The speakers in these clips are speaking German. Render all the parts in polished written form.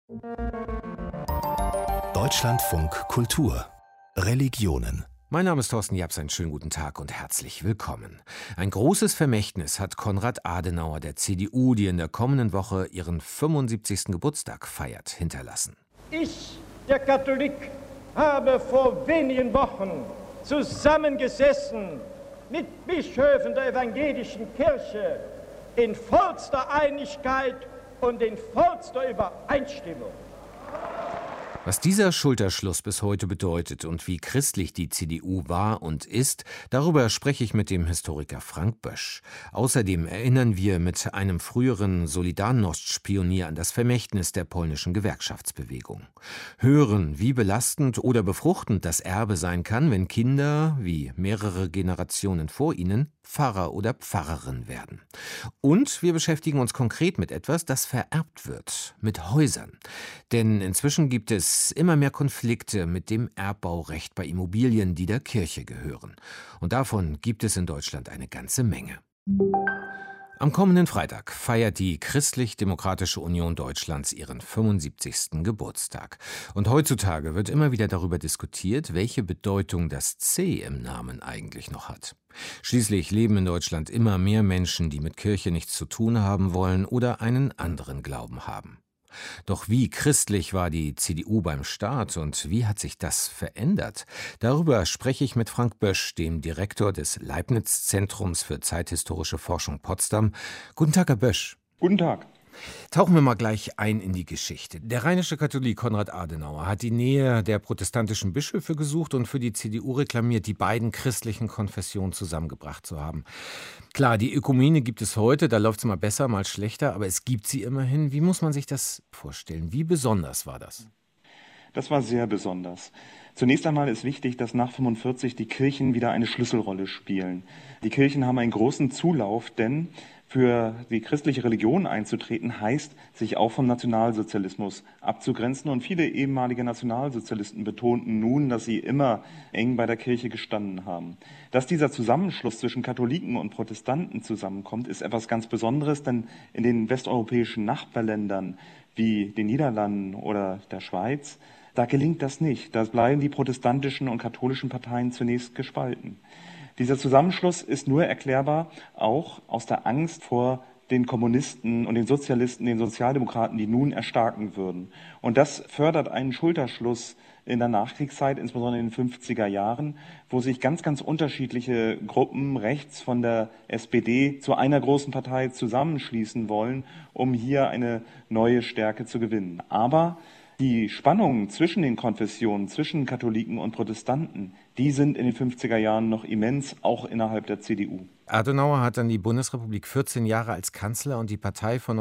Deutschlandfunk Kultur Religionen. Mein Name ist Thorsten Japs, einen schönen guten Tag und herzlich willkommen. Ein großes Vermächtnis hat Konrad Adenauer der CDU, die in der kommenden Woche ihren 75. Geburtstag feiert, hinterlassen. Ich, der Katholik, habe vor wenigen Wochen zusammengesessen mit Bischöfen der evangelischen Kirche in vollster Einigkeit und in vollster Übereinstimmung. Was dieser Schulterschluss bis heute bedeutet und wie christlich die CDU war und ist, darüber spreche ich mit dem Historiker Frank Bösch. Außerdem erinnern wir mit einem früheren Solidarność-Pionier an das Vermächtnis der polnischen Gewerkschaftsbewegung. Hören, wie belastend oder befruchtend das Erbe sein kann, wenn Kinder, wie mehrere Generationen vor ihnen, Pfarrer oder Pfarrerin werden. Und wir beschäftigen uns konkret mit etwas, das vererbt wird, mit Häusern. Denn inzwischen gibt es immer mehr Konflikte mit dem Erbbaurecht bei Immobilien, die der Kirche gehören. Und davon gibt es in Deutschland eine ganze Menge. Am kommenden Freitag feiert die Christlich-Demokratische Union Deutschlands ihren 75. Geburtstag. Und heutzutage wird immer wieder darüber diskutiert, welche Bedeutung das C im Namen eigentlich noch hat. Schließlich leben in Deutschland immer mehr Menschen, die mit Kirche nichts zu tun haben wollen oder einen anderen Glauben haben. Doch wie christlich war die CDU beim Start und wie hat sich das verändert? Darüber spreche ich mit Frank Bösch, dem Direktor des Leibniz-Zentrums für zeithistorische Forschung Potsdam. Guten Tag, Herr Bösch. Guten Tag. Tauchen wir mal gleich ein in die Geschichte. Der rheinische Katholik Konrad Adenauer hat die Nähe der protestantischen Bischöfe gesucht und für die CDU reklamiert, die beiden christlichen Konfessionen zusammengebracht zu haben. Klar, die Ökumene gibt es heute, da läuft es mal besser, mal schlechter, aber es gibt sie immerhin. Wie muss man sich das vorstellen? Wie besonders war das? Das war sehr besonders. Zunächst einmal ist wichtig, dass nach 45 die Kirchen wieder eine Schlüsselrolle spielen. Die Kirchen haben einen großen Zulauf, denn für die christliche Religion einzutreten, heißt, sich auch vom Nationalsozialismus abzugrenzen. Und viele ehemalige Nationalsozialisten betonten nun, dass sie immer eng bei der Kirche gestanden haben. Dass dieser Zusammenschluss zwischen Katholiken und Protestanten zusammenkommt, ist etwas ganz Besonderes, denn in den westeuropäischen Nachbarländern wie den Niederlanden oder der Schweiz, da gelingt das nicht. Da bleiben die protestantischen und katholischen Parteien zunächst gespalten. Dieser Zusammenschluss ist nur erklärbar auch aus der Angst vor den Kommunisten und den Sozialisten, den Sozialdemokraten, die nun erstarken würden. Und das fördert einen Schulterschluss in der Nachkriegszeit, insbesondere in den 50er Jahren, wo sich ganz, ganz unterschiedliche Gruppen rechts von der SPD zu einer großen Partei zusammenschließen wollen, um hier eine neue Stärke zu gewinnen. Aber die Spannungen zwischen den Konfessionen, zwischen Katholiken und Protestanten, die sind in den 50er Jahren noch immens, auch innerhalb der CDU. Adenauer hat dann die Bundesrepublik 14 Jahre als Kanzler und die Partei von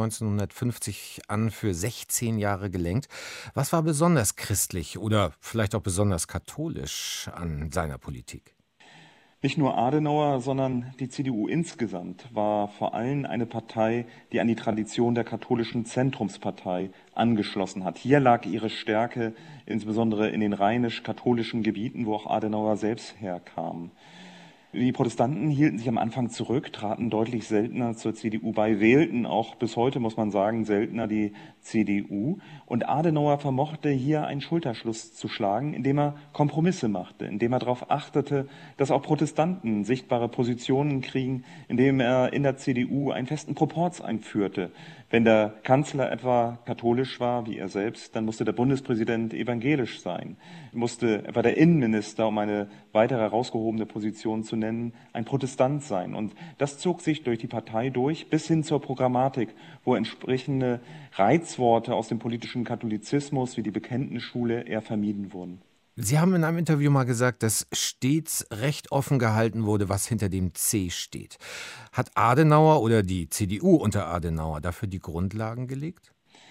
1950 an für 16 Jahre gelenkt. Was war besonders christlich oder vielleicht auch besonders katholisch an seiner Politik? Nicht nur Adenauer, sondern die CDU insgesamt war vor allem eine Partei, die an die Tradition der katholischen Zentrumspartei angeschlossen hat. Hier lag ihre Stärke, insbesondere in den rheinisch-katholischen Gebieten, wo auch Adenauer selbst herkam. Die Protestanten hielten sich am Anfang zurück, traten deutlich seltener zur CDU bei, wählten auch bis heute, muss man sagen, seltener die CDU. Und Adenauer vermochte hier einen Schulterschluss zu schlagen, indem er Kompromisse machte, indem er darauf achtete, dass auch Protestanten sichtbare Positionen kriegen, indem er in der CDU einen festen Proporz einführte. Wenn der Kanzler etwa katholisch war, wie er selbst, dann musste der Bundespräsident evangelisch sein. Musste etwa der Innenminister, um eine weitere herausgehobene Position zu nennen, ein Protestant sein. Und das zog sich durch die Partei durch, bis hin zur Programmatik, wo entsprechende Reizworte aus dem politischen Katholizismus wie die Bekenntnisschule eher vermieden wurden. Sie haben in einem Interview mal gesagt, dass stets recht offen gehalten wurde, was hinter dem C steht. Hat Adenauer oder die CDU unter Adenauer dafür die Grundlagen gelegt?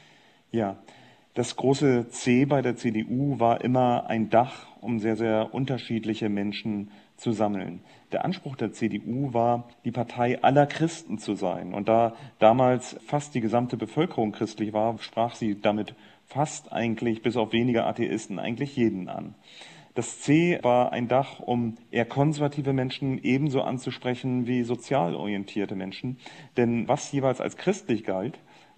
Ja, das große C bei der CDU war immer ein Dach, um sehr, sehr unterschiedliche Menschen zu sammeln. Der Anspruch der CDU war, die Partei aller Christen zu sein. Und da damals fast die gesamte Bevölkerung christlich war, sprach sie damit fast eigentlich, bis auf wenige Atheisten, eigentlich jeden an. Das C war ein Dach, um eher konservative Menschen ebenso anzusprechen wie sozial orientierte Menschen. Denn was jeweils als christlich galt,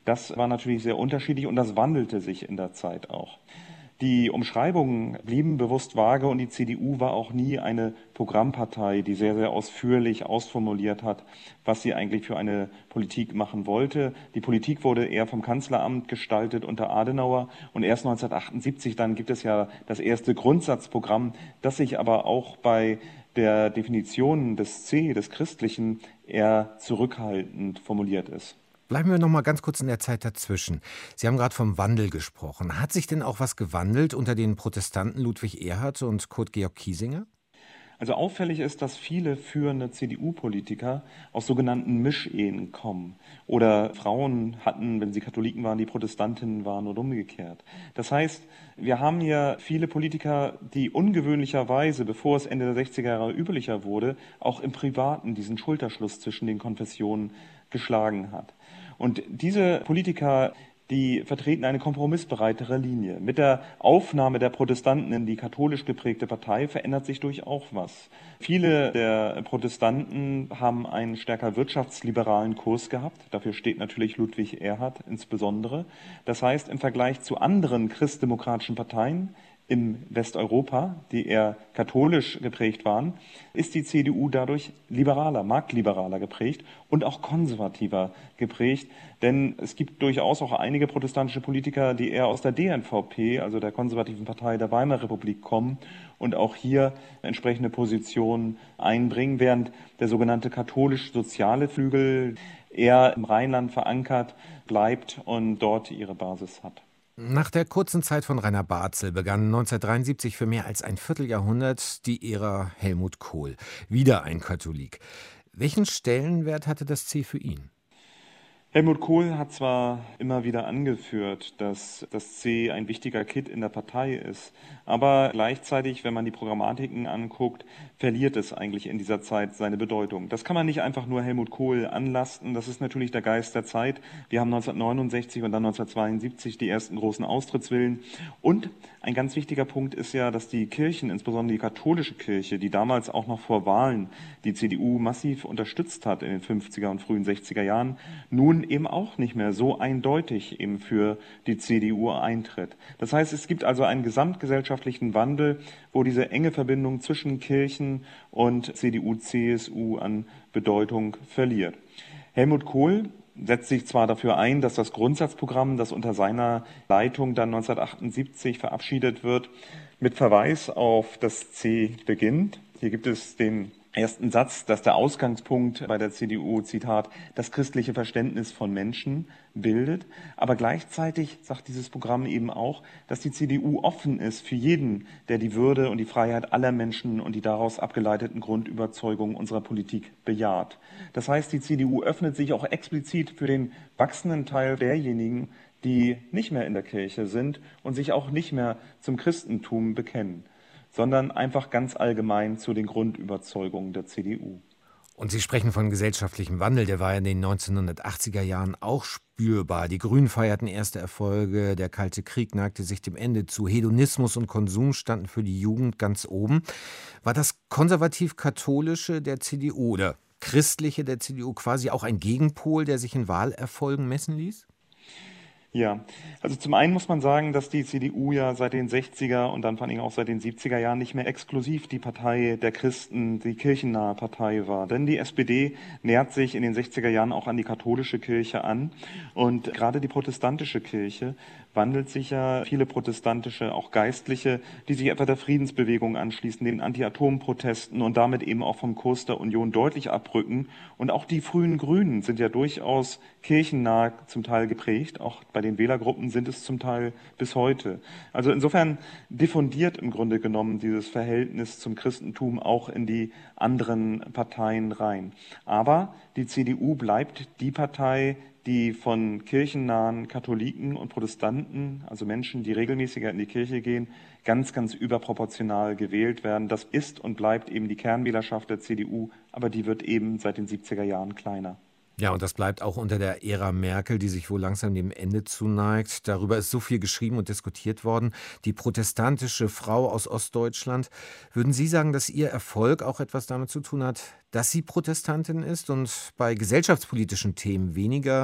Das war natürlich sehr unterschiedlich und das wandelte sich in der Zeit auch. Die Umschreibungen blieben bewusst vage und die CDU war auch nie eine Programmpartei, die sehr, sehr ausführlich ausformuliert hat, was sie eigentlich für eine Politik machen wollte. Die Politik wurde eher vom Kanzleramt gestaltet unter Adenauer und erst 1978 dann gibt es ja das erste Grundsatzprogramm, das sich aber auch bei der Definition des Christlichen, eher zurückhaltend formuliert ist. Bleiben wir noch mal ganz kurz in der Zeit dazwischen. Sie haben gerade vom Wandel gesprochen. Hat sich denn auch was gewandelt unter den Protestanten Ludwig Erhard und Kurt Georg Kiesinger? Also auffällig ist, dass viele führende CDU-Politiker aus sogenannten Mischehen kommen oder Frauen hatten, wenn sie Katholiken waren, die Protestantinnen waren und umgekehrt. Das heißt, wir haben hier viele Politiker, die ungewöhnlicherweise, bevor es Ende der 60er Jahre üblicher wurde, auch im Privaten diesen Schulterschluss zwischen den Konfessionen geschlagen hat. Und diese Politiker, die vertreten eine kompromissbereitere Linie. Mit der Aufnahme der Protestanten in die katholisch geprägte Partei verändert sich durchaus was. Viele der Protestanten haben einen stärker wirtschaftsliberalen Kurs gehabt. Dafür steht natürlich Ludwig Erhard insbesondere. Das heißt, im Vergleich zu anderen christdemokratischen Parteien im Westeuropa, die eher katholisch geprägt waren, ist die CDU dadurch liberaler, marktliberaler geprägt und auch konservativer geprägt. Denn es gibt durchaus auch einige protestantische Politiker, die eher aus der DNVP, also der konservativen Partei der Weimarer Republik, kommen und auch hier entsprechende Positionen einbringen, während der sogenannte katholisch-soziale Flügel eher im Rheinland verankert bleibt und dort ihre Basis hat. Nach der kurzen Zeit von Rainer Barzel begann 1973 für mehr als ein Vierteljahrhundert die Ära Helmut Kohl. Wieder ein Katholik. Welchen Stellenwert hatte das C für ihn? Helmut Kohl hat zwar immer wieder angeführt, dass das C ein wichtiger Kitt in der Partei ist, aber gleichzeitig, wenn man die Programmatiken anguckt, verliert es eigentlich in dieser Zeit seine Bedeutung. Das kann man nicht einfach nur Helmut Kohl anlasten, das ist natürlich der Geist der Zeit. Wir haben 1969 und dann 1972 die ersten großen Austrittswillen und ein ganz wichtiger Punkt ist ja, dass die Kirchen, insbesondere die katholische Kirche, die damals auch noch vor Wahlen die CDU massiv unterstützt hat in den 50er und frühen 60er Jahren, nun eben auch nicht mehr so eindeutig eben für die CDU eintritt. Das heißt, es gibt also einen gesamtgesellschaftlichen Wandel, wo diese enge Verbindung zwischen Kirchen und CDU, CSU an Bedeutung verliert. Helmut Kohl setzt sich zwar dafür ein, dass das Grundsatzprogramm, das unter seiner Leitung dann 1978 verabschiedet wird, mit Verweis auf das C beginnt. Hier gibt es den ersten Satz, dass der Ausgangspunkt bei der CDU, Zitat, das christliche Verständnis von Menschen bildet. Aber gleichzeitig sagt dieses Programm eben auch, dass die CDU offen ist für jeden, der die Würde und die Freiheit aller Menschen und die daraus abgeleiteten Grundüberzeugungen unserer Politik bejaht. Das heißt, die CDU öffnet sich auch explizit für den wachsenden Teil derjenigen, die nicht mehr in der Kirche sind und sich auch nicht mehr zum Christentum bekennen, sondern einfach ganz allgemein zu den Grundüberzeugungen der CDU. Und Sie sprechen von gesellschaftlichem Wandel, der war in den 1980er Jahren auch spürbar. Die Grünen feierten erste Erfolge, der Kalte Krieg neigte sich dem Ende zu, Hedonismus und Konsum standen für die Jugend ganz oben. War das konservativ-katholische der CDU oder christliche der CDU quasi auch ein Gegenpol, der sich in Wahlerfolgen messen ließ? Ja, also zum einen muss man sagen, dass die CDU ja seit den 60er und dann vor allem auch seit den 70er Jahren nicht mehr exklusiv die Partei der Christen, die kirchennahe Partei war. Denn die SPD nähert sich in den 60er Jahren auch an die katholische Kirche an. Und gerade die protestantische Kirche wandelt sich ja, viele protestantische, auch Geistliche, die sich etwa der Friedensbewegung anschließen, den Anti-Atom-Protesten und damit eben auch vom Kurs der Union deutlich abrücken. Und auch die frühen Grünen sind ja durchaus kirchennah zum Teil geprägt. Auch bei den Wählergruppen sind es zum Teil bis heute. Also insofern diffundiert im Grunde genommen dieses Verhältnis zum Christentum auch in die anderen Parteien rein. Aber die CDU bleibt die Partei, die von kirchennahen Katholiken und Protestanten, also Menschen, die regelmäßiger in die Kirche gehen, ganz, ganz überproportional gewählt werden. Das ist und bleibt eben die Kernwählerschaft der CDU, aber die wird eben seit den 70er Jahren kleiner. Ja, und das bleibt auch unter der Ära Merkel, die sich wohl langsam dem Ende zuneigt. Darüber ist so viel geschrieben und diskutiert worden. Die protestantische Frau aus Ostdeutschland. Würden Sie sagen, dass Ihr Erfolg auch etwas damit zu tun hat, dass sie Protestantin ist und bei gesellschaftspolitischen Themen weniger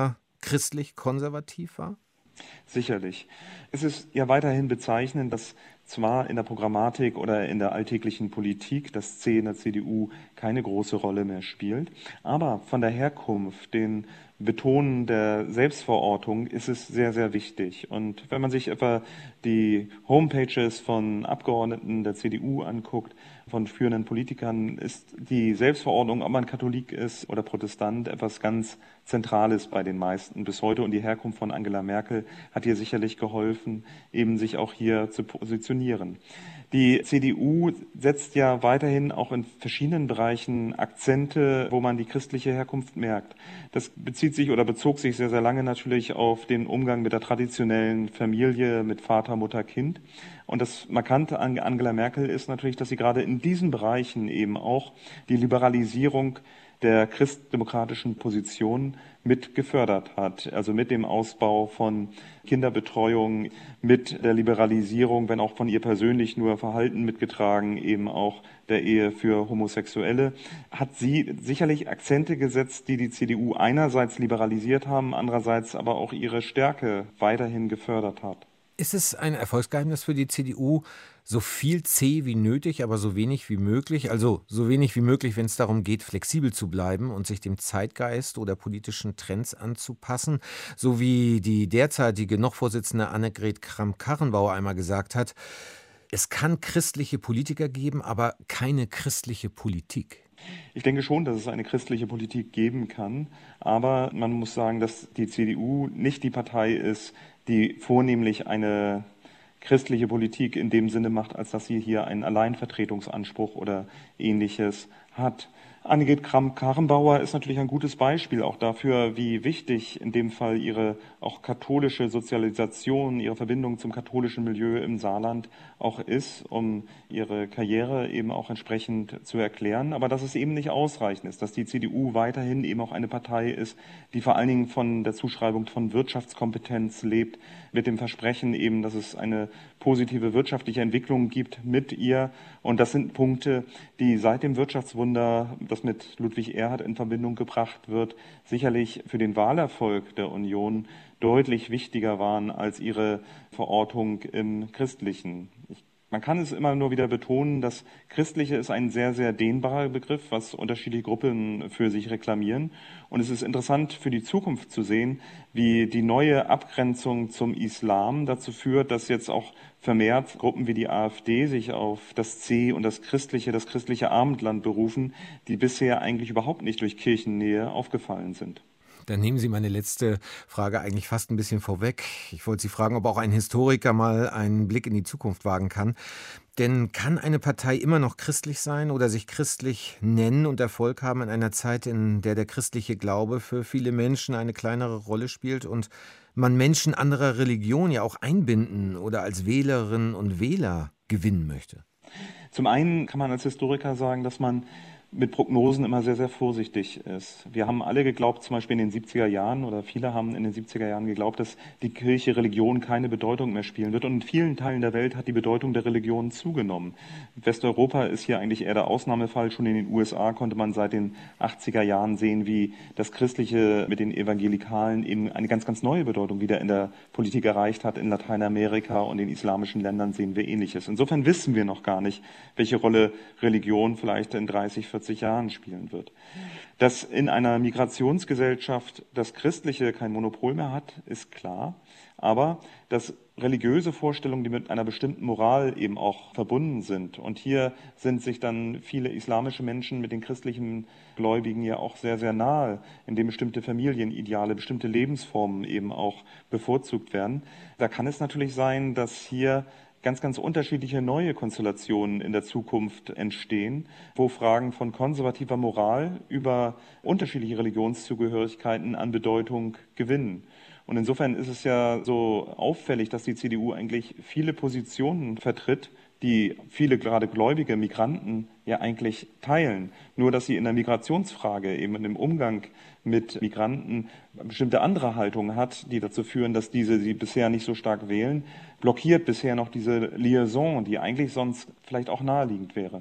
christlich-konservativ war? Sicherlich. Es ist ja weiterhin bezeichnend, dass zwar in der Programmatik oder in der alltäglichen Politik das C in der CDU keine große Rolle mehr spielt, aber von der Herkunft, den Betonen der Selbstverortung ist es sehr, sehr wichtig. Und wenn man sich etwa die Homepages von Abgeordneten der CDU anguckt, von führenden Politikern, ist die Selbstverordnung, ob man Katholik ist oder Protestant, etwas ganz Zentrales bei den meisten bis heute. Und die Herkunft von Angela Merkel hat ihr sicherlich geholfen, eben sich auch hier zu positionieren. Die CDU setzt ja weiterhin auch in verschiedenen Bereichen Akzente, wo man die christliche Herkunft merkt. Das bezieht sich oder bezog sich sehr, sehr lange natürlich auf den Umgang mit der traditionellen Familie, mit Vater, Mutter, Kind. Und das Markante an Angela Merkel ist natürlich, dass sie gerade in diesen Bereichen eben auch die Liberalisierung der christdemokratischen Position mit gefördert hat. Also mit dem Ausbau von Kinderbetreuung, mit der Liberalisierung, wenn auch von ihr persönlich nur Verhalten mitgetragen, eben auch der Ehe für Homosexuelle, hat sie sicherlich Akzente gesetzt, die die CDU einerseits liberalisiert haben, andererseits aber auch ihre Stärke weiterhin gefördert hat. Ist es ein Erfolgsgeheimnis für die CDU, so viel zäh wie nötig, aber so wenig wie möglich, also so wenig wie möglich, wenn es darum geht, flexibel zu bleiben und sich dem Zeitgeist oder politischen Trends anzupassen, so wie die derzeitige noch Vorsitzende Annegret Kramp-Karrenbauer einmal gesagt hat, es kann christliche Politiker geben, aber keine christliche Politik? Ich denke schon, dass es eine christliche Politik geben kann, aber man muss sagen, dass die CDU nicht die Partei ist, die vornehmlich eine christliche Politik in dem Sinne macht, als dass sie hier einen Alleinvertretungsanspruch oder Ähnliches hat. Annegret Kramp-Karrenbauer ist natürlich ein gutes Beispiel auch dafür, wie wichtig in dem Fall ihre auch katholische Sozialisation, ihre Verbindung zum katholischen Milieu im Saarland auch ist, um ihre Karriere eben auch entsprechend zu erklären. Aber dass es eben nicht ausreichend ist, dass die CDU weiterhin eben auch eine Partei ist, die vor allen Dingen von der Zuschreibung von Wirtschaftskompetenz lebt, mit dem Versprechen eben, dass es eine positive wirtschaftliche Entwicklung gibt mit ihr. Und das sind Punkte, die seit dem Wirtschaftswunder, das mit Ludwig Erhard in Verbindung gebracht wird, sicherlich für den Wahlerfolg der Union deutlich wichtiger waren als ihre Verortung im Christlichen. Man kann es immer nur wieder betonen, das Christliche ist ein sehr, sehr dehnbarer Begriff, was unterschiedliche Gruppen für sich reklamieren. Und es ist interessant für die Zukunft zu sehen, wie die neue Abgrenzung zum Islam dazu führt, dass jetzt auch vermehrt Gruppen wie die AfD sich auf das C und das christliche Abendland berufen, die bisher eigentlich überhaupt nicht durch Kirchennähe aufgefallen sind. Dann nehmen Sie meine letzte Frage eigentlich fast ein bisschen vorweg. Ich wollte Sie fragen, ob auch ein Historiker mal einen Blick in die Zukunft wagen kann. Denn kann eine Partei immer noch christlich sein oder sich christlich nennen und Erfolg haben in einer Zeit, in der der christliche Glaube für viele Menschen eine kleinere Rolle spielt und man Menschen anderer Religion ja auch einbinden oder als Wählerinnen und Wähler gewinnen möchte? Zum einen kann man als Historiker sagen, dass man mit Prognosen immer sehr, sehr vorsichtig ist. Wir haben alle geglaubt, zum Beispiel in den 70er Jahren oder viele haben in den 70er Jahren geglaubt, dass die Kirche Religion keine Bedeutung mehr spielen wird. Und in vielen Teilen der Welt hat die Bedeutung der Religion zugenommen. Westeuropa ist hier eigentlich eher der Ausnahmefall. Schon in den USA konnte man seit den 80er Jahren sehen, wie das Christliche mit den Evangelikalen eben eine ganz, ganz neue Bedeutung wieder in der Politik erreicht hat. In Lateinamerika und den islamischen Ländern sehen wir Ähnliches. Insofern wissen wir noch gar nicht, welche Rolle Religion vielleicht in 30, 40 Jahren spielen wird. Dass in einer Migrationsgesellschaft das Christliche kein Monopol mehr hat, ist klar. Aber dass religiöse Vorstellungen, die mit einer bestimmten Moral eben auch verbunden sind. Und hier sind sich dann viele islamische Menschen mit den christlichen Gläubigen ja auch sehr, sehr nahe, indem bestimmte Familienideale, bestimmte Lebensformen eben auch bevorzugt werden. Da kann es natürlich sein, dass hier ganz, ganz unterschiedliche neue Konstellationen in der Zukunft entstehen, wo Fragen von konservativer Moral über unterschiedliche Religionszugehörigkeiten an Bedeutung gewinnen. Und insofern ist es ja so auffällig, dass die CDU eigentlich viele Positionen vertritt, die viele gerade gläubige Migranten ja eigentlich teilen. Nur dass sie in der Migrationsfrage, eben in dem Umgang mit Migranten, bestimmte andere Haltungen hat, die dazu führen, dass diese sie bisher nicht so stark wählen, blockiert bisher noch diese Liaison, die eigentlich sonst vielleicht auch naheliegend wäre.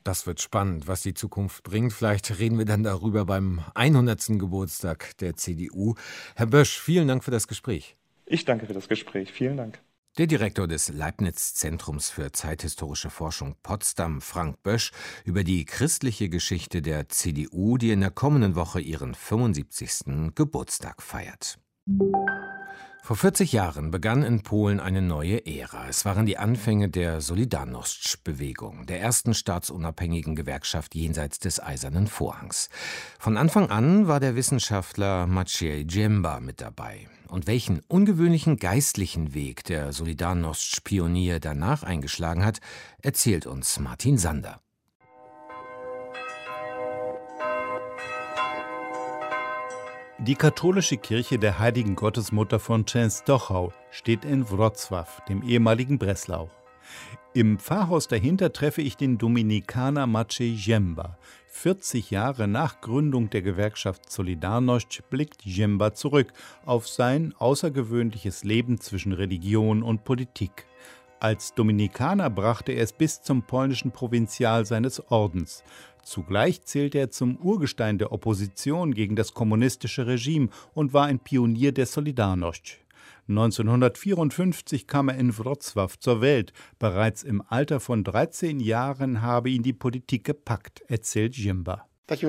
Das wird spannend, was die Zukunft bringt. Vielleicht reden wir dann darüber beim 100. Geburtstag der CDU. Herr Bösch, vielen Dank für das Gespräch. Ich danke für das Gespräch. Vielen Dank. Der Direktor des Leibniz-Zentrums für zeithistorische Forschung Potsdam, Frank Bösch, über die christliche Geschichte der CDU, die in der kommenden Woche ihren 75. Geburtstag feiert. Vor 40 Jahren begann in Polen eine neue Ära. Es waren die Anfänge der Solidarność-Bewegung, der ersten staatsunabhängigen Gewerkschaft jenseits des Eisernen Vorhangs. Von Anfang an war der Wissenschaftler Maciej Dżemba mit dabei. Und welchen ungewöhnlichen geistlichen Weg der Solidarność-Pionier danach eingeschlagen hat, erzählt uns Martin Sander. Die katholische Kirche der Heiligen Gottesmutter von Częstochow steht in Wrocław, dem ehemaligen Breslau. Im Pfarrhaus dahinter treffe ich den Dominikaner Maciej Dżemba. 40 Jahre nach Gründung der Gewerkschaft Solidarność blickt Dżemba zurück auf sein außergewöhnliches Leben zwischen Religion und Politik. Als Dominikaner brachte er es bis zum polnischen Provinzial seines Ordens. Zugleich zählte er zum Urgestein der Opposition gegen das kommunistische Regime und war ein Pionier der Solidarność. 1954 kam er in Wrocław zur Welt. Bereits im Alter von 13 Jahren habe ihn die Politik gepackt, erzählt Dżemba.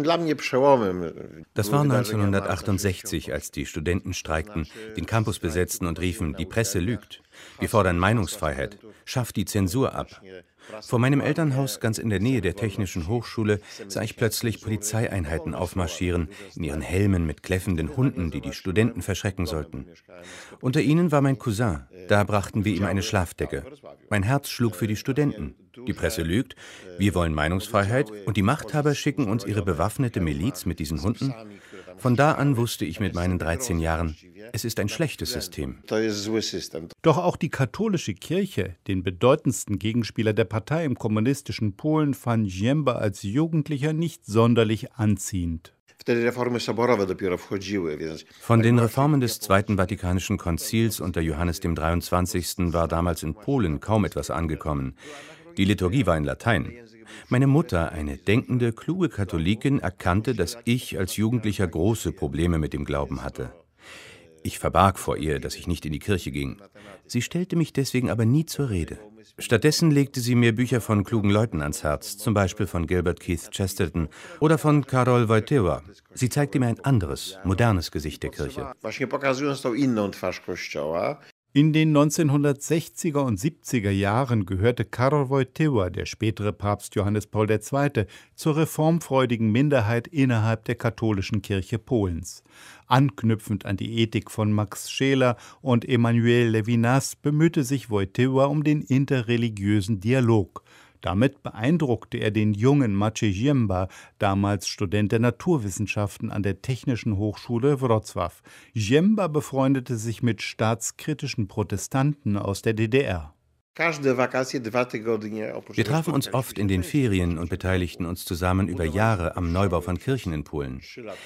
Das war 1968, als die Studenten streikten, den Campus besetzten und riefen, die Presse lügt. Wir fordern Meinungsfreiheit. Schafft die Zensur ab. Vor meinem Elternhaus, ganz in der Nähe der Technischen Hochschule, sah ich plötzlich Polizeieinheiten aufmarschieren, in ihren Helmen mit kläffenden Hunden, die die Studenten verschrecken sollten. Unter ihnen war mein Cousin. Da brachten wir ihm eine Schlafdecke. Mein Herz schlug für die Studenten. Die Presse lügt, wir wollen Meinungsfreiheit und die Machthaber schicken uns ihre bewaffnete Miliz mit diesen Hunden. Von da an wusste ich mit meinen 13 Jahren, es ist ein schlechtes System. Doch auch die katholische Kirche, den bedeutendsten Gegenspieler der Partei im kommunistischen Polen, fand Dżemba als Jugendlicher nicht sonderlich anziehend. Von den Reformen des Zweiten Vatikanischen Konzils unter Johannes dem 23. war damals in Polen kaum etwas angekommen. Die Liturgie war in Latein. Meine Mutter, eine denkende, kluge Katholikin, erkannte, dass ich als Jugendlicher große Probleme mit dem Glauben hatte. Ich verbarg vor ihr, dass ich nicht in die Kirche ging. Sie stellte mich deswegen aber nie zur Rede. Stattdessen legte sie mir Bücher von klugen Leuten ans Herz, zum Beispiel von Gilbert Keith Chesterton oder von Karol Wojtyła. Sie zeigte mir ein anderes, modernes Gesicht der Kirche. In den 1960er und 70er Jahren gehörte Karol Wojtyła, der spätere Papst Johannes Paul II., zur reformfreudigen Minderheit innerhalb der katholischen Kirche Polens. Anknüpfend an die Ethik von Max Scheler und Emanuel Levinas bemühte sich Wojtyła um den interreligiösen Dialog. Damit beeindruckte er den jungen Maciej Dżemba, damals Student der Naturwissenschaften an der Technischen Hochschule Wrocław. Dżemba befreundete sich mit staatskritischen Protestanten aus der DDR. Wir trafen uns oft in den Ferien und beteiligten uns zusammen über Jahre am Neubau von Kirchen in Polen.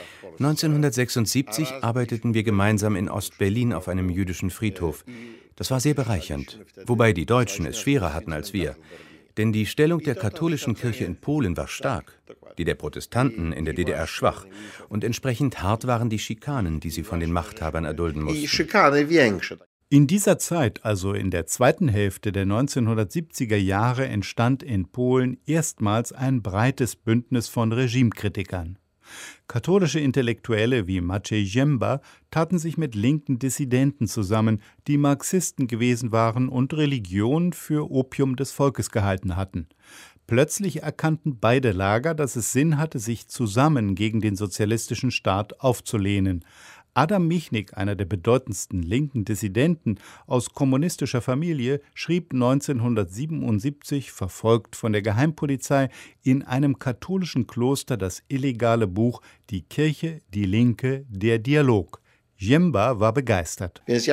1976 arbeiteten wir gemeinsam in Ostberlin auf einem jüdischen Friedhof. Das war sehr bereichernd, wobei die Deutschen es schwerer hatten als wir. Denn die Stellung der katholischen Kirche in Polen war stark, die der Protestanten in der DDR schwach. Und entsprechend hart waren die Schikanen, die sie von den Machthabern erdulden mussten. In dieser Zeit, also in der zweiten Hälfte der 1970er Jahre, entstand in Polen erstmals ein breites Bündnis von Regimekritikern. Katholische Intellektuelle wie Maciej Dżemba taten sich mit linken Dissidenten zusammen, die Marxisten gewesen waren und Religion für Opium des Volkes gehalten hatten. Plötzlich erkannten beide Lager, dass es Sinn hatte, sich zusammen gegen den sozialistischen Staat aufzulehnen. Adam Michnik, einer der bedeutendsten linken Dissidenten aus kommunistischer Familie, schrieb 1977, verfolgt von der Geheimpolizei, in einem katholischen Kloster das illegale Buch »Die Kirche, die Linke, der Dialog«. Dżemba war begeistert. Ich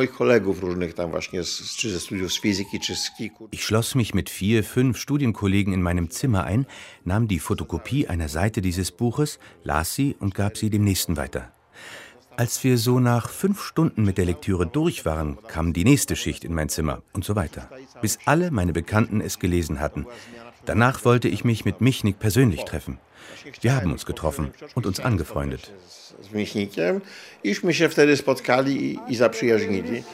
schloss mich mit 4, 5 Studienkollegen in meinem Zimmer ein, nahm die Fotokopie einer Seite dieses Buches, las sie und gab sie dem Nächsten weiter. Als wir so nach 5 Stunden mit der Lektüre durch waren, kam die nächste Schicht in mein Zimmer und so weiter, bis alle meine Bekannten es gelesen hatten. Danach wollte ich mich mit Michnik persönlich treffen. Wir haben uns getroffen und uns angefreundet. Z Michnikiem iśmy się wtedy spotkali i zaprzyjaźnili.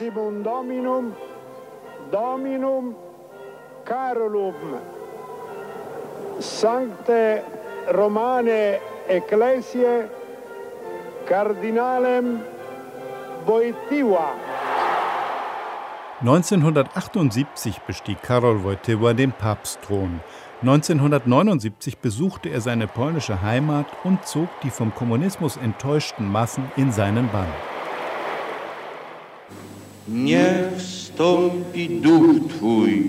Dominum Carolum Sancte Romane Ecclesiae Kardinalem Wojtyła. 1978 bestieg Karol Wojtyła den Papstthron. 1979 besuchte er seine polnische Heimat und zog die vom Kommunismus enttäuschten Massen in seinen Bann. Niech stąpi duch Twój.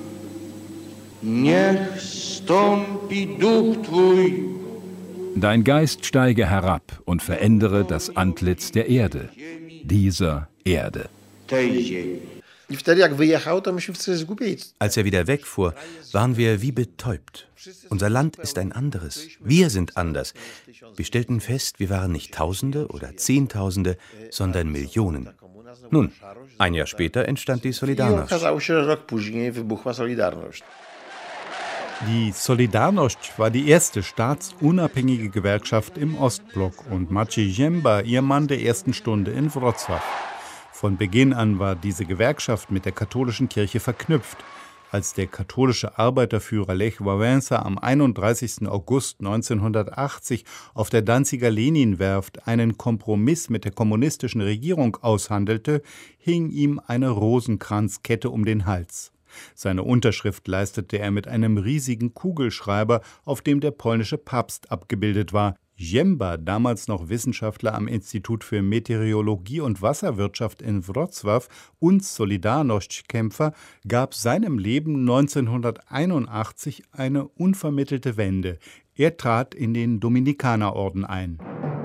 Niech stąpi duch Twój. Dein Geist steige herab und verändere das Antlitz der Erde, dieser Erde. Tej ziemi. I wtedy, jak wyjechał, to myśmy wszyscy zgubieni. Als er wieder wegfuhr, waren wir wie betäubt. Unser Land ist ein anderes. Wir sind anders. Wir stellten fest, wir waren nicht Tausende oder Zehntausende, sondern Millionen. Nun, ein Jahr später entstand die I Solidarność. okazało się, że rok później wybuchła Solidarność. Die Solidarność war die erste staatsunabhängige Gewerkschaft im Ostblock und Maciej Zięba ihr Mann der ersten Stunde in Wrocław. Von Beginn an war diese Gewerkschaft mit der katholischen Kirche verknüpft. Als der katholische Arbeiterführer Lech Wałęsa am 31. August 1980 auf der Danziger Leninwerft einen Kompromiss mit der kommunistischen Regierung aushandelte, hing ihm eine Rosenkranzkette um den Hals. Seine Unterschrift leistete er mit einem riesigen Kugelschreiber, auf dem der polnische Papst abgebildet war. Zięba, damals noch Wissenschaftler am Institut für Meteorologie und Wasserwirtschaft in Wrocław und Solidarność-Kämpfer, gab seinem Leben 1981 eine unvermittelte Wende. Er trat in den Dominikanerorden ein.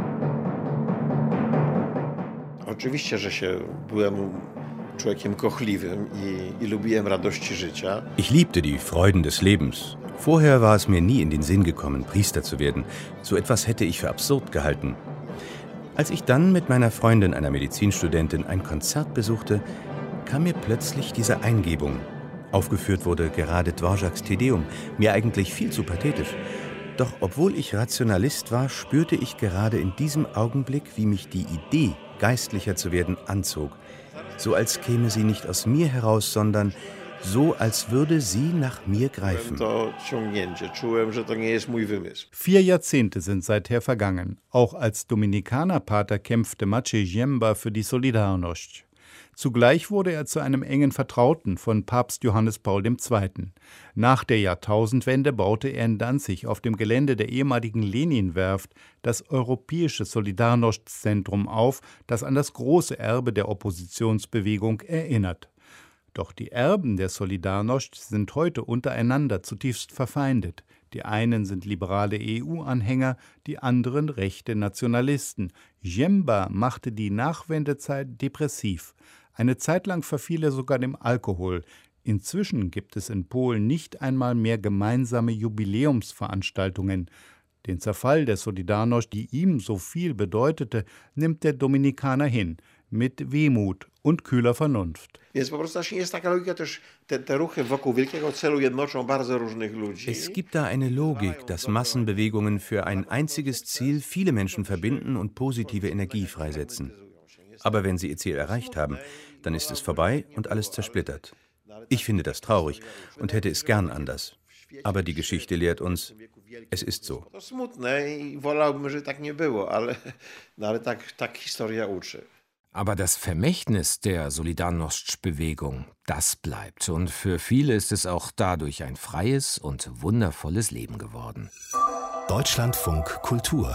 Oczywiście, że się byłem człowiekiem kochliwym i lubiłem radości życia. Ich liebte die Freuden des Lebens. Vorher war es mir nie in den Sinn gekommen, Priester zu werden. So etwas hätte ich für absurd gehalten. Als ich dann mit meiner Freundin, einer Medizinstudentin, ein Konzert besuchte, kam mir plötzlich diese Eingebung. Aufgeführt wurde gerade Dvořáks Te Deum, mir eigentlich viel zu pathetisch. Doch obwohl ich Rationalist war, spürte ich gerade in diesem Augenblick, wie mich die Idee, Geistlicher zu werden, anzog. So als käme sie nicht aus mir heraus, sondern so als würde sie nach mir greifen. To ciągnięcie. Czułem, że to nie jest mój wymysł. 4 Jahrzehnte sind seither vergangen. Auch als Dominikanerpater kämpfte Maciej Zięba für die Solidarność. Zugleich wurde er zu einem engen Vertrauten von Papst Johannes Paul II. Nach der Jahrtausendwende baute er in Danzig auf dem Gelände der ehemaligen Leninwerft das Europäische Solidarność-Zentrum auf, das an das große Erbe der Oppositionsbewegung erinnert. Doch die Erben der Solidarność sind heute untereinander zutiefst verfeindet. Die einen sind liberale EU-Anhänger, die anderen rechte Nationalisten. Zięba machte die Nachwendezeit depressiv. Eine Zeit lang verfiel er sogar dem Alkohol. Inzwischen gibt es in Polen nicht einmal mehr gemeinsame Jubiläumsveranstaltungen. Den Zerfall der Solidarność, die ihm so viel bedeutete, nimmt der Dominikaner hin, mit Wehmut und kühler Vernunft. Więc po prostu jest taka logika też, te ruchy wokół wielkiego celu jednoczą bardzo różnych ludzi. Es gibt da eine Logik, dass Massenbewegungen für ein einziges Ziel viele Menschen verbinden und positive Energie freisetzen. Aber wenn sie ihr Ziel erreicht haben, dann ist es vorbei und alles zersplittert. Ich finde das traurig und hätte es gern anders. Aber die Geschichte lehrt uns, es ist so. To smutne i wolałbym, że tak nie było, ale tak historia uczy. Aber das Vermächtnis der Solidarność-Bewegung, das bleibt. Und für viele ist es auch dadurch ein freies und wundervolles Leben geworden. Deutschlandfunk Kultur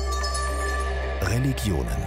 Religionen.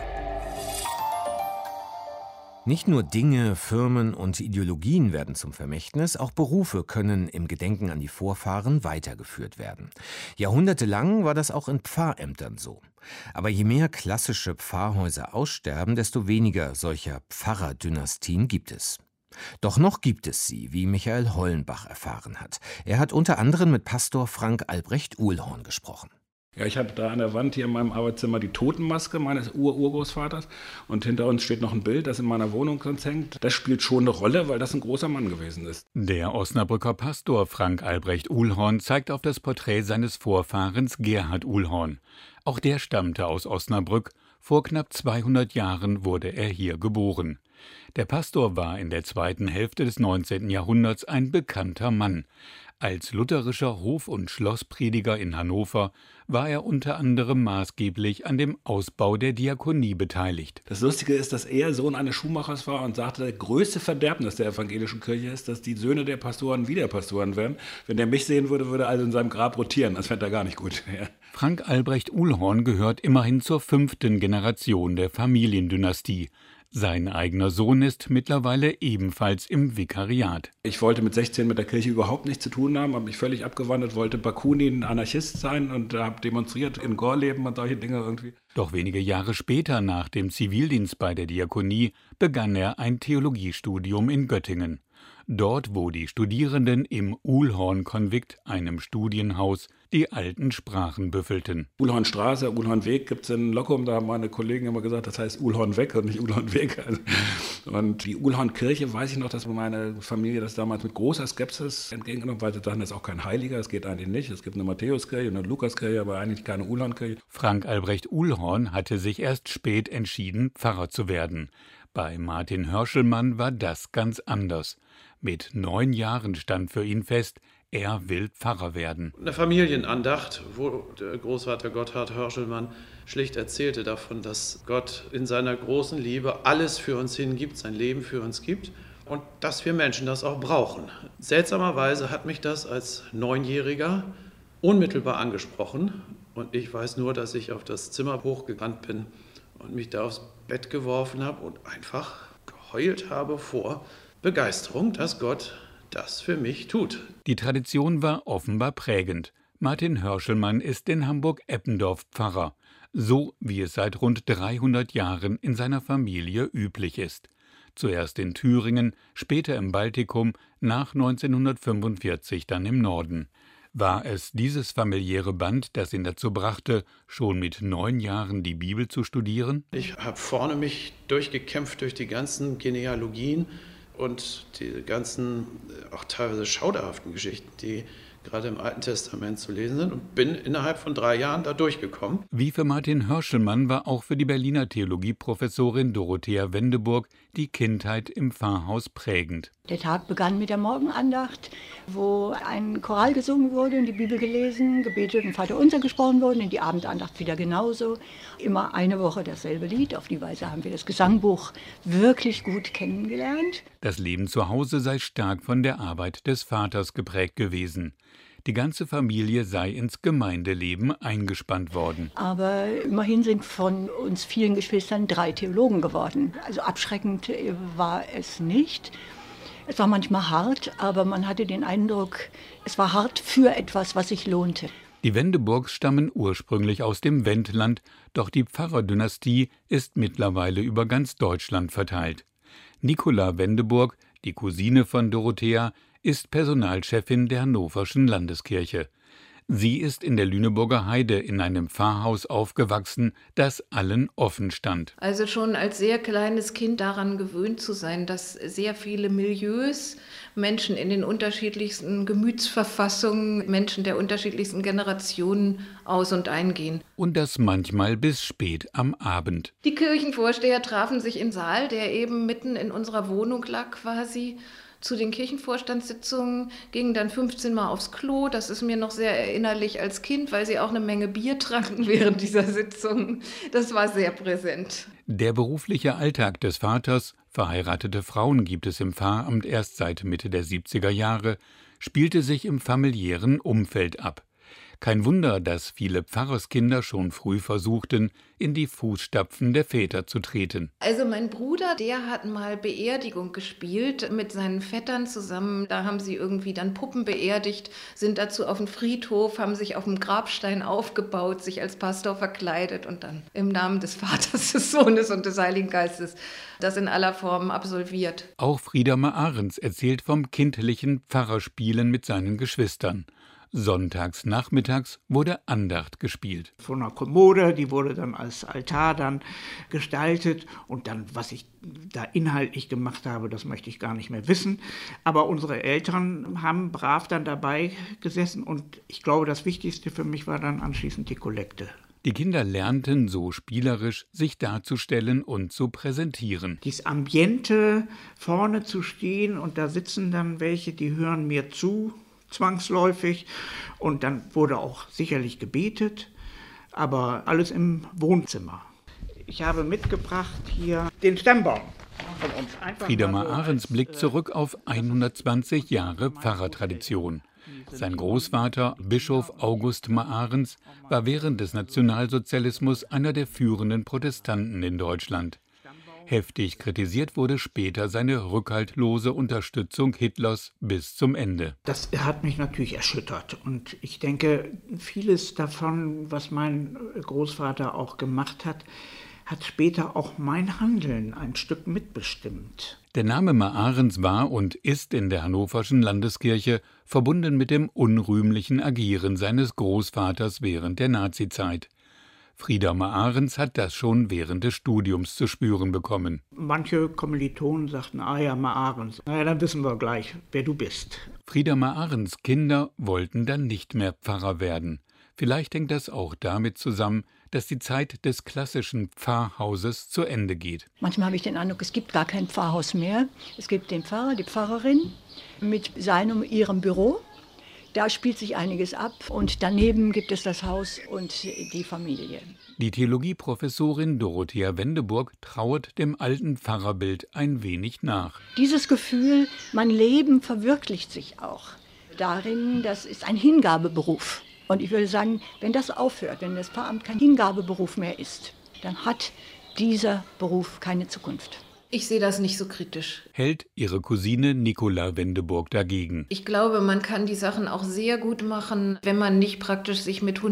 Nicht nur Dinge, Firmen und Ideologien werden zum Vermächtnis, auch Berufe können im Gedenken an die Vorfahren weitergeführt werden. Jahrhundertelang war das auch in Pfarrämtern so. Aber je mehr klassische Pfarrhäuser aussterben, desto weniger solcher Pfarrerdynastien gibt es. Doch noch gibt es sie, wie Michael Hollenbach erfahren hat. Er hat unter anderem mit Pastor Frank Albrecht Uhlhorn gesprochen. Ja, ich habe da an der Wand hier in meinem Arbeitszimmer die Totenmaske meines Urgroßvaters und hinter uns steht noch ein Bild, das in meiner Wohnung sonst hängt. Das spielt schon eine Rolle, weil das ein großer Mann gewesen ist. Der Osnabrücker Pastor Frank Albrecht Uhlhorn zeigt auf das Porträt seines Vorfahrens Gerhard Uhlhorn. Auch der stammte aus Osnabrück. Vor knapp 200 Jahren wurde er hier geboren. Der Pastor war in der zweiten Hälfte des 19. Jahrhunderts ein bekannter Mann. Als lutherischer Hof- und Schlossprediger in Hannover war er unter anderem maßgeblich an dem Ausbau der Diakonie beteiligt. Das Lustige ist, dass er Sohn eines Schuhmachers war und sagte, das größte Verderbnis der evangelischen Kirche ist, dass die Söhne der Pastoren wieder Pastoren werden. Wenn er mich sehen würde, würde er also in seinem Grab rotieren. Das fände er gar nicht gut. Ja. Frank Albrecht Uhlhorn gehört immerhin zur 5. Generation der Familiendynastie. Sein eigener Sohn ist mittlerweile ebenfalls im Vikariat. Ich wollte mit 16 mit der Kirche überhaupt nichts zu tun haben, habe mich völlig abgewandelt, wollte Bakunin Anarchist sein und habe demonstriert in Gorleben und solche Dinge irgendwie. Doch wenige Jahre später, nach dem Zivildienst bei der Diakonie, begann er ein Theologiestudium in Göttingen. Dort, wo die Studierenden im Uhlhorn-Konvikt, einem Studienhaus, die alten Sprachen büffelten. Uhlhornstraße, Uhlhornweg gibt es in Lockum, da haben meine Kollegen immer gesagt, das heißt Uhlhornweg und nicht Uhlhornweg. Und die Uhlhornkirche, weiß ich noch, dass meine Familie das damals mit großer Skepsis entgegengenommen hat, weil sie dachten, das ist auch kein Heiliger, das geht eigentlich nicht. Es gibt eine Matthäuskirche und eine Lukaskirche, aber eigentlich keine Uhlhornkirche. Frank Albrecht Uhlhorn hatte sich erst spät entschieden, Pfarrer zu werden. Bei Martin Hörschelmann war das ganz anders. Mit 9 Jahren stand für ihn fest, er will Pfarrer werden. Eine Familienandacht, wo der Großvater Gotthard Hörschelmann schlicht erzählte davon, dass Gott in seiner großen Liebe alles für uns hingibt, sein Leben für uns gibt und dass wir Menschen das auch brauchen. Seltsamerweise hat mich das als 9-Jähriger unmittelbar angesprochen und ich weiß nur, dass ich auf das Zimmer hochgerannt bin und mich da aufs Bett geworfen habe und einfach geheult habe vor Begeisterung, dass Gott das für mich tut. Die Tradition war offenbar prägend. Martin Hörschelmann ist in Hamburg-Eppendorf Pfarrer, so wie es seit rund 300 Jahren in seiner Familie üblich ist. Zuerst in Thüringen, später im Baltikum, nach 1945 dann im Norden. War es dieses familiäre Band, das ihn dazu brachte, schon mit 9 Jahren die Bibel zu studieren? Ich habe vorne mich durchgekämpft durch die ganzen Genealogien und die ganzen, auch teilweise schauderhaften Geschichten, die gerade im Alten Testament zu lesen sind und bin innerhalb von 3 Jahren da durchgekommen. Wie für Martin Hörschelmann war auch für die Berliner Theologieprofessorin Dorothea Wendeburg die Kindheit im Pfarrhaus prägend. Der Tag begann mit der Morgenandacht, wo ein Choral gesungen wurde und die Bibel gelesen, gebetet und Vaterunser gesprochen wurde, in die Abendandacht wieder genauso. Immer eine Woche dasselbe Lied. Auf die Weise haben wir das Gesangbuch wirklich gut kennengelernt. Das Leben zu Hause sei stark von der Arbeit des Vaters geprägt gewesen. Die ganze Familie sei ins Gemeindeleben eingespannt worden. Aber immerhin sind von uns vielen Geschwistern 3 Theologen geworden. Also abschreckend war es nicht. Es war manchmal hart, aber man hatte den Eindruck, es war hart für etwas, was sich lohnte. Die Wendeburgs stammen ursprünglich aus dem Wendland, doch die Pfarrerdynastie ist mittlerweile über ganz Deutschland verteilt. Nicola Wendeburg, die Cousine von Dorothea, ist Personalchefin der Hannoverschen Landeskirche. Sie ist in der Lüneburger Heide in einem Pfarrhaus aufgewachsen, das allen offen stand. Also schon als sehr kleines Kind daran gewöhnt zu sein, dass sehr viele Milieus, Menschen in den unterschiedlichsten Gemütsverfassungen, Menschen der unterschiedlichsten Generationen aus- und eingehen. Und das manchmal bis spät am Abend. Die Kirchenvorsteher trafen sich im Saal, der eben mitten in unserer Wohnung lag quasi. Zu den Kirchenvorstandssitzungen gingen dann 15 Mal aufs Klo. Das ist mir noch sehr erinnerlich als Kind, weil sie auch eine Menge Bier tranken während dieser Sitzungen. Das war sehr präsent. Der berufliche Alltag des Vaters, verheiratete Frauen gibt es im Pfarramt erst seit Mitte der 70er Jahre, spielte sich im familiären Umfeld ab. Kein Wunder, dass viele Pfarrerskinder schon früh versuchten, in die Fußstapfen der Väter zu treten. Also mein Bruder, der hat mal Beerdigung gespielt mit seinen Vettern zusammen. Da haben sie irgendwie dann Puppen beerdigt, sind dazu auf den Friedhof, haben sich auf dem Grabstein aufgebaut, sich als Pastor verkleidet und dann im Namen des Vaters, des Sohnes und des Heiligen Geistes das in aller Form absolviert. Auch Friedamer Ahrens erzählt vom kindlichen Pfarrerspielen mit seinen Geschwistern. sonntags nachmittags wurde Andacht gespielt. Von einer Kommode, die wurde dann als Altar dann gestaltet. Und dann, was ich da inhaltlich gemacht habe, das möchte ich gar nicht mehr wissen. Aber unsere Eltern haben brav dann dabei gesessen. Und ich glaube, das Wichtigste für mich war dann anschließend die Kollekte. Die Kinder lernten so spielerisch, sich darzustellen und zu präsentieren. Dieses Ambiente, vorne zu stehen und da sitzen dann welche, die hören mir zu, zwangsläufig. Und dann wurde auch sicherlich gebetet, aber alles im Wohnzimmer. Ich habe mitgebracht hier den Stammbaum. Friedemann Ahrens blickt zurück auf 120 Jahre Pfarrertradition. Sein Großvater, Bischof August Maarens, war während des Nationalsozialismus einer der führenden Protestanten in Deutschland. Heftig kritisiert wurde später seine rückhaltlose Unterstützung Hitlers bis zum Ende. Das hat mich natürlich erschüttert. Und ich denke, vieles davon, was mein Großvater auch gemacht hat, hat später auch mein Handeln ein Stück mitbestimmt. Der Name Maarens war und ist in der Hannoverschen Landeskirche verbunden mit dem unrühmlichen Agieren seines Großvaters während der Nazizeit. Frieda Maarens hat das schon während des Studiums zu spüren bekommen. Manche Kommilitonen sagten, ja, Maarens. Na ja, dann wissen wir gleich, wer du bist. Frieda Maarens Kinder wollten dann nicht mehr Pfarrer werden. Vielleicht hängt das auch damit zusammen, dass die Zeit des klassischen Pfarrhauses zu Ende geht. Manchmal habe ich den Eindruck, es gibt gar kein Pfarrhaus mehr. Es gibt den Pfarrer, die Pfarrerin mit ihrem Büro. Da spielt sich einiges ab und daneben gibt es das Haus und die Familie. Die Theologieprofessorin Dorothea Wendeburg trauert dem alten Pfarrerbild ein wenig nach. Dieses Gefühl, mein Leben verwirklicht sich auch darin, das ist ein Hingabeberuf. Und ich würde sagen, wenn das aufhört, wenn das Pfarramt kein Hingabeberuf mehr ist, dann hat dieser Beruf keine Zukunft. Ich sehe das nicht so kritisch. Hält ihre Cousine Nicola Wendeburg dagegen. Ich glaube, man kann die Sachen auch sehr gut machen, wenn man nicht praktisch sich mit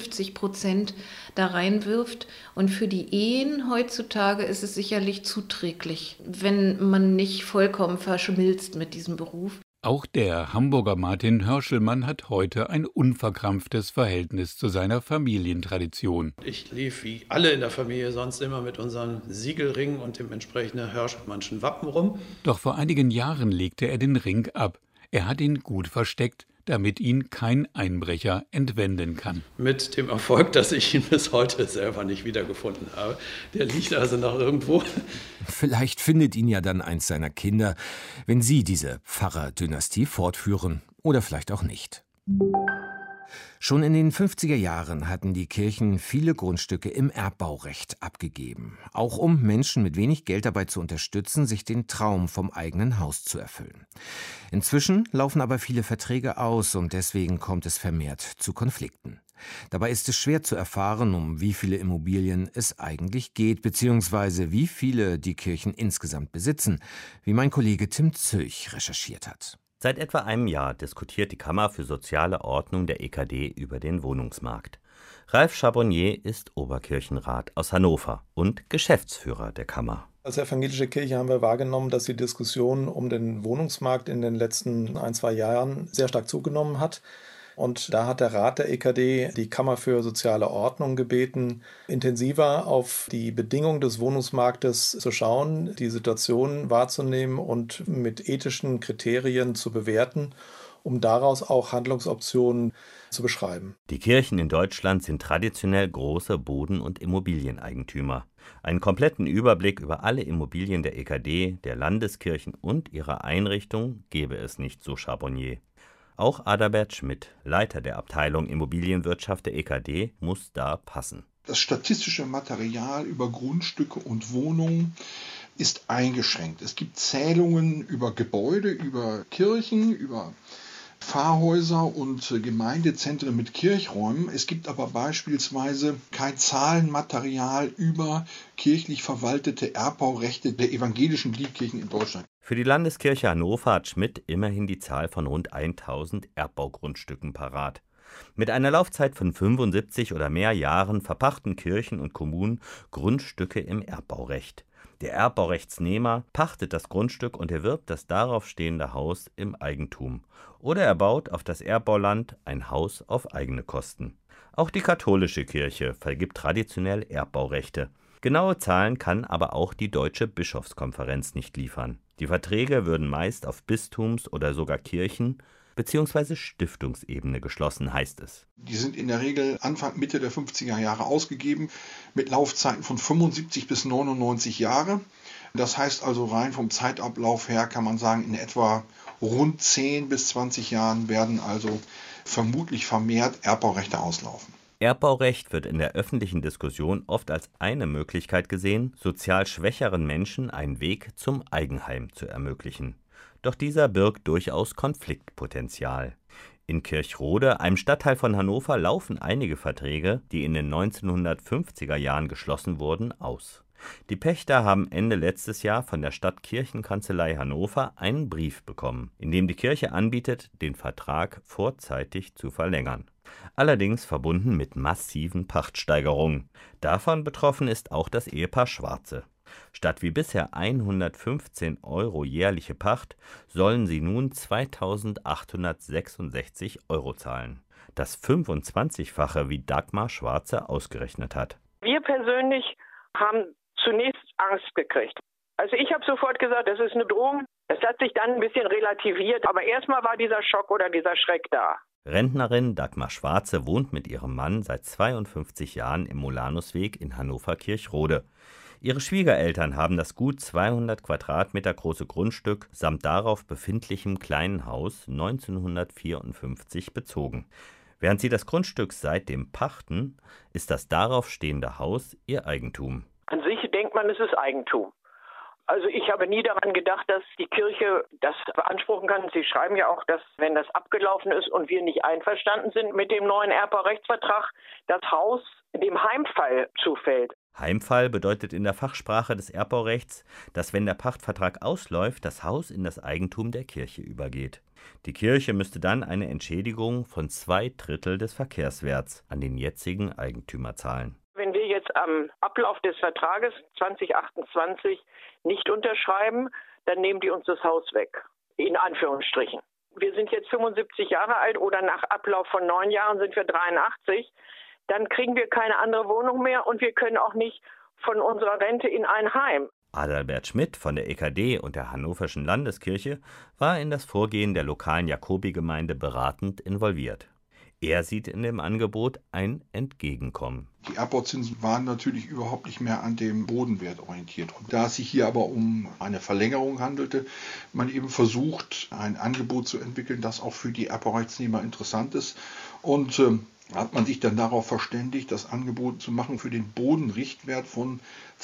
150% da reinwirft. Und für die Ehen heutzutage ist es sicherlich zuträglich, wenn man nicht vollkommen verschmilzt mit diesem Beruf. Auch der Hamburger Martin Hörschelmann hat heute ein unverkrampftes Verhältnis zu seiner Familientradition. Ich lief wie alle in der Familie sonst immer mit unseren Siegelringen und dem entsprechenden Hörschelmannschen Wappen rum. Doch vor einigen Jahren legte er den Ring ab. Er hat ihn gut versteckt, damit ihn kein Einbrecher entwenden kann. Mit dem Erfolg, dass ich ihn bis heute selber nicht wiedergefunden habe. Der liegt also noch irgendwo. Vielleicht findet ihn ja dann eins seiner Kinder, wenn sie diese Pfarrerdynastie fortführen. Oder vielleicht auch nicht. Schon in den 50er Jahren hatten die Kirchen viele Grundstücke im Erbbaurecht abgegeben, auch um Menschen mit wenig Geld dabei zu unterstützen, sich den Traum vom eigenen Haus zu erfüllen. Inzwischen laufen aber viele Verträge aus und deswegen kommt es vermehrt zu Konflikten. Dabei ist es schwer zu erfahren, um wie viele Immobilien es eigentlich geht, beziehungsweise wie viele die Kirchen insgesamt besitzen, wie mein Kollege Tim Zülch recherchiert hat. Seit etwa einem Jahr diskutiert die Kammer für soziale Ordnung der EKD über den Wohnungsmarkt. Ralf Charbonnier ist Oberkirchenrat aus Hannover und Geschäftsführer der Kammer. Als evangelische Kirche haben wir wahrgenommen, dass die Diskussion um den Wohnungsmarkt in den letzten 1-2 Jahren sehr stark zugenommen hat. Und da hat der Rat der EKD die Kammer für soziale Ordnung gebeten, intensiver auf die Bedingungen des Wohnungsmarktes zu schauen, die Situation wahrzunehmen und mit ethischen Kriterien zu bewerten, um daraus auch Handlungsoptionen zu beschreiben. Die Kirchen in Deutschland sind traditionell große Boden- und Immobilieneigentümer. Einen kompletten Überblick über alle Immobilien der EKD, der Landeskirchen und ihrer Einrichtungen gebe es nicht, so Charbonnier. Auch Adalbert Schmidt, Leiter der Abteilung Immobilienwirtschaft der EKD, muss da passen. Das statistische Material über Grundstücke und Wohnungen ist eingeschränkt. Es gibt Zählungen über Gebäude, über Kirchen, über Pfarrhäuser und Gemeindezentren mit Kirchräumen. Es gibt aber beispielsweise kein Zahlenmaterial über kirchlich verwaltete Erbbaurechte der evangelischen Gliedkirchen in Deutschland. Für die Landeskirche Hannover hat Schmidt immerhin die Zahl von rund 1000 Erbbaugrundstücken parat. Mit einer Laufzeit von 75 oder mehr Jahren verpachten Kirchen und Kommunen Grundstücke im Erbbaurecht. Der Erbbaurechtsnehmer pachtet das Grundstück und erwirbt das darauf stehende Haus im Eigentum. Oder er baut auf das Erbbauland ein Haus auf eigene Kosten. Auch die katholische Kirche vergibt traditionell Erbbaurechte. Genaue Zahlen kann aber auch die Deutsche Bischofskonferenz nicht liefern. Die Verträge würden meist auf Bistums- oder sogar Kirchen- bzw. Stiftungsebene geschlossen, heißt es. Die sind in der Regel Anfang, Mitte der 50er Jahre ausgegeben, mit Laufzeiten von 75 bis 99 Jahre. Das heißt also rein vom Zeitablauf her kann man sagen, in etwa rund 10 bis 20 Jahren werden also vermutlich vermehrt Erbbaurechte auslaufen. Erbbaurecht wird in der öffentlichen Diskussion oft als eine Möglichkeit gesehen, sozial schwächeren Menschen einen Weg zum Eigenheim zu ermöglichen. Doch dieser birgt durchaus Konfliktpotenzial. In Kirchrode, einem Stadtteil von Hannover, laufen einige Verträge, die in den 1950er Jahren geschlossen wurden, aus. Die Pächter haben Ende letztes Jahr von der Stadtkirchenkanzlei Hannover einen Brief bekommen, in dem die Kirche anbietet, den Vertrag vorzeitig zu verlängern. Allerdings verbunden mit massiven Pachtsteigerungen. Davon betroffen ist auch das Ehepaar Schwarze. Statt wie bisher 115 € jährliche Pacht sollen sie nun 2.866 € zahlen. Das 25-fache, wie Dagmar Schwarze ausgerechnet hat. Wir persönlich haben zunächst Angst gekriegt. Also ich habe sofort gesagt, das ist eine Drohung. Es hat sich dann ein bisschen relativiert, aber erstmal war dieser Schock oder dieser Schreck da. Rentnerin Dagmar Schwarze wohnt mit ihrem Mann seit 52 Jahren im Molanusweg in Hannover-Kirchrode. Ihre Schwiegereltern haben das gut 200 Quadratmeter große Grundstück samt darauf befindlichem kleinen Haus 1954 bezogen. Während sie das Grundstück seitdem pachten, ist das darauf stehende Haus ihr Eigentum. An sich denkt man, es ist Eigentum. Also ich habe nie daran gedacht, dass die Kirche das beanspruchen kann. Sie schreiben ja auch, dass, wenn das abgelaufen ist und wir nicht einverstanden sind mit dem neuen Erbbaurechtsvertrag, das Haus dem Heimfall zufällt. Heimfall bedeutet in der Fachsprache des Erbbaurechts, dass, wenn der Pachtvertrag ausläuft, das Haus in das Eigentum der Kirche übergeht. Die Kirche müsste dann eine Entschädigung von 2/3 des Verkehrswerts an den jetzigen Eigentümer zahlen. Wenn wir jetzt am Ablauf des Vertrages 2028 nicht unterschreiben, dann nehmen die uns das Haus weg. In Anführungsstrichen. Wir sind jetzt 75 Jahre alt oder nach Ablauf von 9 Jahren sind wir 83. Dann kriegen wir keine andere Wohnung mehr und wir können auch nicht von unserer Rente in ein Heim. Adalbert Schmidt von der EKD und der Hannoverschen Landeskirche war in das Vorgehen der lokalen Jakobi-Gemeinde beratend involviert. Er sieht in dem Angebot ein Entgegenkommen. Die Erbbauzinsen waren natürlich überhaupt nicht mehr an dem Bodenwert orientiert. Und da es sich hier aber um eine Verlängerung handelte, man eben versucht, ein Angebot zu entwickeln, das auch für die Erbbaurechtsnehmer interessant ist. Und hat man sich dann darauf verständigt, das Angebot zu machen für den Bodenrichtwert von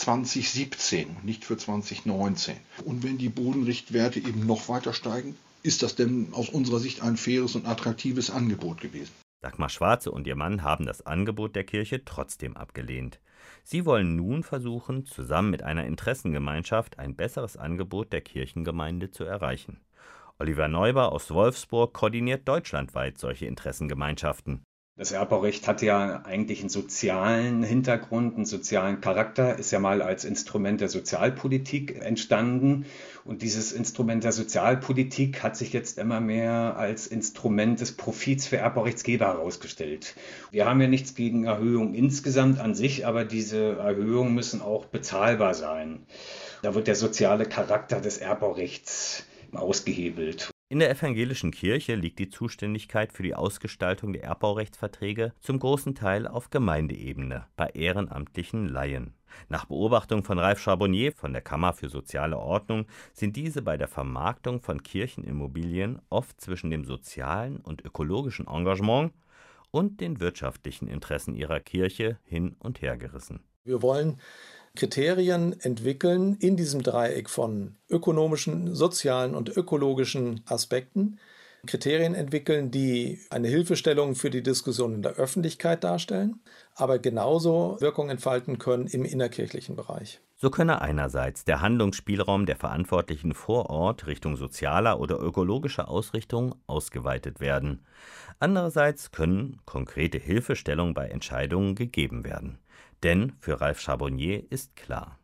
2017, nicht für 2019. Und wenn die Bodenrichtwerte eben noch weiter steigen, ist das denn aus unserer Sicht ein faires und attraktives Angebot gewesen. Dagmar Schwarze und ihr Mann haben das Angebot der Kirche trotzdem abgelehnt. Sie wollen nun versuchen, zusammen mit einer Interessengemeinschaft ein besseres Angebot der Kirchengemeinde zu erreichen. Oliver Neuber aus Wolfsburg koordiniert deutschlandweit solche Interessengemeinschaften. Das Erbbaurecht hat ja eigentlich einen sozialen Hintergrund, einen sozialen Charakter, ist ja mal als Instrument der Sozialpolitik entstanden. Und dieses Instrument der Sozialpolitik hat sich jetzt immer mehr als Instrument des Profits für Erbbaurechtsgeber herausgestellt. Wir haben ja nichts gegen Erhöhungen insgesamt an sich, aber diese Erhöhungen müssen auch bezahlbar sein. Da wird der soziale Charakter des Erbbaurechts ausgehebelt. In der evangelischen Kirche liegt die Zuständigkeit für die Ausgestaltung der Erbbaurechtsverträge zum großen Teil auf Gemeindeebene bei ehrenamtlichen Laien. Nach Beobachtung von Ralf Charbonnier von der Kammer für soziale Ordnung sind diese bei der Vermarktung von Kirchenimmobilien oft zwischen dem sozialen und ökologischen Engagement und den wirtschaftlichen Interessen ihrer Kirche hin und her gerissen. Wir wollen Kriterien entwickeln in diesem Dreieck von ökonomischen, sozialen und ökologischen Aspekten. Kriterien entwickeln, die eine Hilfestellung für die Diskussion in der Öffentlichkeit darstellen, aber genauso Wirkung entfalten können im innerkirchlichen Bereich. So könne einerseits der Handlungsspielraum der Verantwortlichen vor Ort Richtung sozialer oder ökologischer Ausrichtung ausgeweitet werden. Andererseits können konkrete Hilfestellungen bei Entscheidungen gegeben werden. Denn für Ralf Charbonnier ist klar: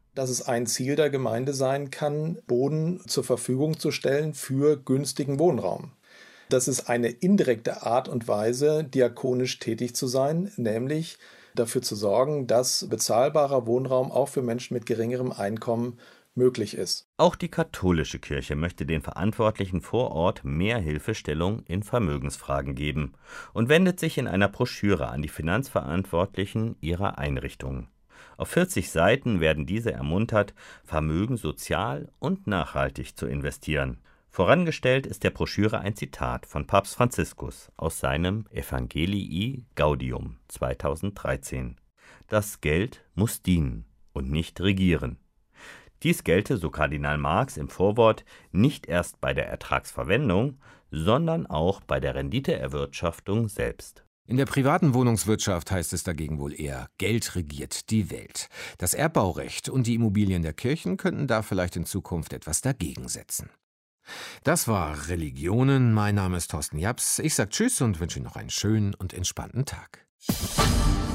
dass es ein Ziel der Gemeinde sein kann, Boden zur Verfügung zu stellen für günstigen Wohnraum. Das ist eine indirekte Art und Weise, diakonisch tätig zu sein, nämlich dafür zu sorgen, dass bezahlbarer Wohnraum auch für Menschen mit geringerem Einkommen möglich ist. Auch die katholische Kirche möchte den Verantwortlichen vor Ort mehr Hilfestellung in Vermögensfragen geben und wendet sich in einer Broschüre an die Finanzverantwortlichen ihrer Einrichtungen. Auf 40 Seiten werden diese ermuntert, Vermögen sozial und nachhaltig zu investieren. Vorangestellt ist der Broschüre ein Zitat von Papst Franziskus aus seinem Evangelii Gaudium 2013. Das Geld muss dienen und nicht regieren. Dies gelte, so Kardinal Marx im Vorwort, nicht erst bei der Ertragsverwendung, sondern auch bei der Renditeerwirtschaftung selbst. In der privaten Wohnungswirtschaft heißt es dagegen wohl eher, Geld regiert die Welt. Das Erbbaurecht und die Immobilien der Kirchen könnten da vielleicht in Zukunft etwas dagegen setzen. Das war Religionen. Mein Name ist Thorsten Japs. Ich sage Tschüss und wünsche Ihnen noch einen schönen und entspannten Tag.